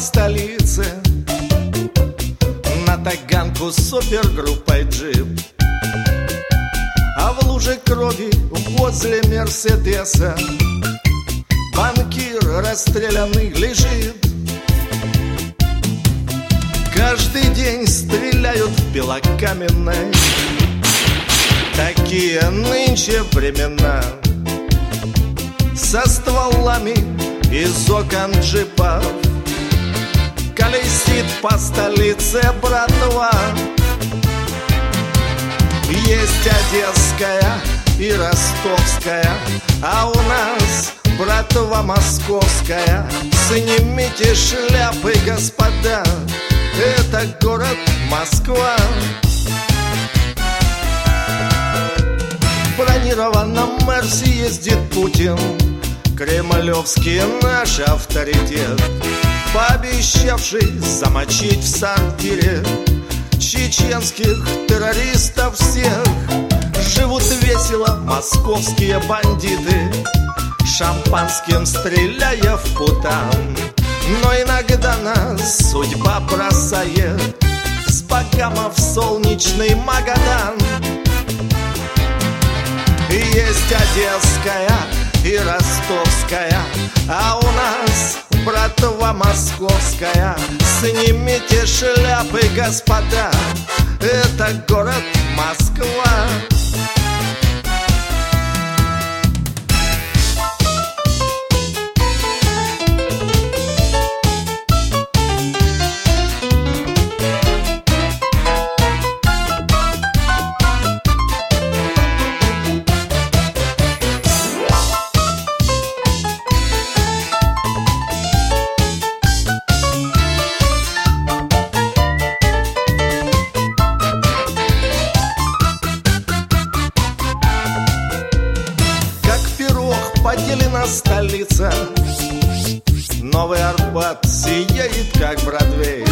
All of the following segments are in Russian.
столице, на Таганку супергруппой джип, а в луже крови возле Мерседеса банкир расстрелянный лежит. Каждый день стреляют в Белокаменной, такие нынче времена. Со стволами из окон джипов колесит по столице братва. Есть одесская и ростовская, а у нас братва московская. Снимите шляпы, господа, это город Москва. В бронированном Мерсе ездит Путин, кремлевский наш авторитет, пообещавший замочить в сортире чеченских террористов всех. Живут весело московские бандиты, шампанским стреляя в путан. Но иногда нас судьба бросает с Багамов в солнечный Магадан. Есть одесская и ростовская, а у нас братва московская. Снимите шляпы, господа, это город Москва. Поделена столица, Новый Арбат сияет, как Бродвей.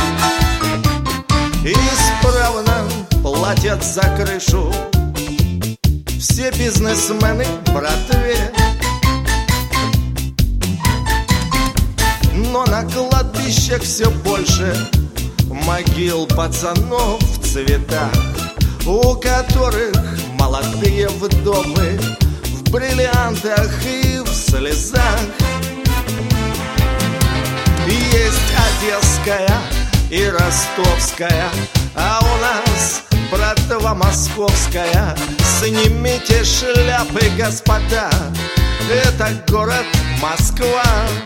Исправно платят за крышу все бизнесмены в братве. Но на кладбищах все больше могил пацанов в цветах, у которых молодые вдовы в бриллиантах и в слезах. Есть одесская и ростовская, а у нас братва московская. Снимите шляпы, господа, это город Москва.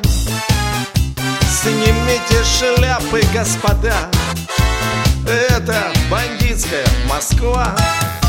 Снимите шляпы, господа, это бандитская Москва.